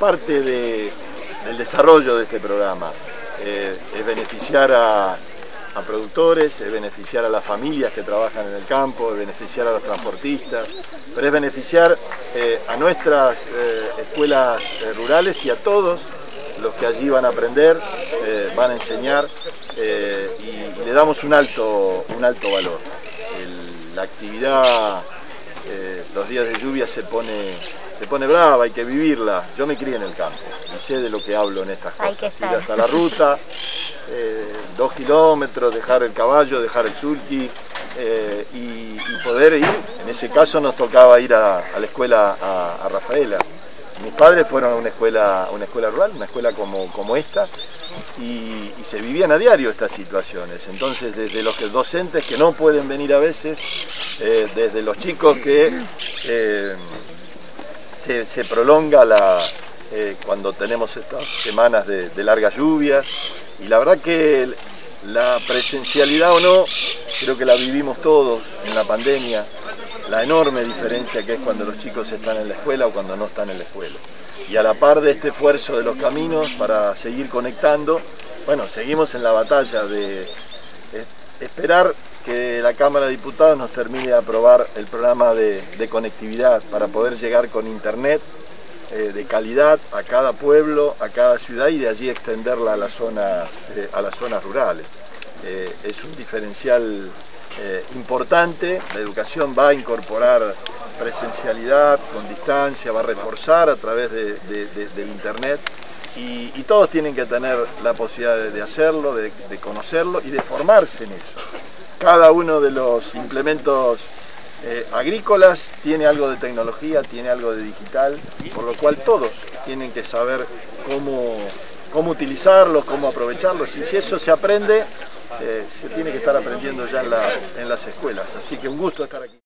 parte del desarrollo de este programa. Es beneficiar a productores, es beneficiar a las familias que trabajan en el campo, es beneficiar a los transportistas, pero es beneficiar a nuestras escuelas rurales y a todos los que allí van a aprender, van a enseñar y le damos un alto valor. La actividad, los días de lluvia se pone brava, hay que vivirla. Yo me crié en el campo y sé de lo que hablo en estas cosas. Ir hasta la ruta, 2 kilómetros, dejar el caballo, dejar el sulky y poder ir. En ese caso nos tocaba ir a la escuela a Rafaela. Mis padres fueron a una escuela rural, una escuela como esta, y se vivían a diario estas situaciones. Entonces, desde los docentes que no pueden venir a veces, desde los chicos que se prolonga cuando tenemos estas semanas de largas lluvias, y la verdad que la presencialidad o no, creo que la vivimos todos en la pandemia, la enorme diferencia que es cuando los chicos están en la escuela o cuando no están en la escuela. Y a la par de este esfuerzo de los caminos para seguir conectando, bueno, seguimos en la batalla de esperar que la Cámara de Diputados nos termine de aprobar el programa de conectividad para poder llegar con internet de calidad a cada pueblo, a cada ciudad, y de allí extenderla a las zonas rurales. Es un diferencial importante. La educación va a incorporar presencialidad con distancia, va a reforzar a través del internet, y todos tienen que tener la posibilidad de hacerlo, de conocerlo y de formarse en eso. Cada uno de los implementos agrícolas tiene algo de tecnología, tiene algo de digital, por lo cual todos tienen que saber cómo utilizarlos, cómo aprovecharlos, y si eso se aprende, se tiene que estar aprendiendo ya en las escuelas. Así que un gusto estar aquí.